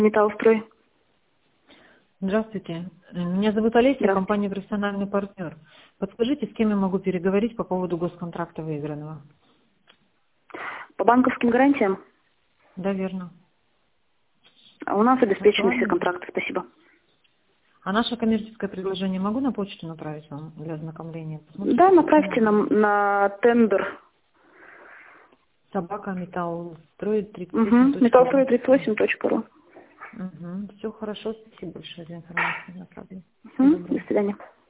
Металлстрой. Здравствуйте. Меня зовут Олеся, компания «Профессиональный партнер». Подскажите, с кем я могу переговорить по поводу госконтракта выигранного? По банковским гарантиям? Да, верно. У нас обеспечены все контракты, спасибо. А наше коммерческое предложение могу на почту направить вам для ознакомления? Посмотрите, Да, направьте нам на тендер. Собака металлстрой 38. Металлстрой38.ру. Все хорошо, спасибо большое за информацию. Направлю. До свидания.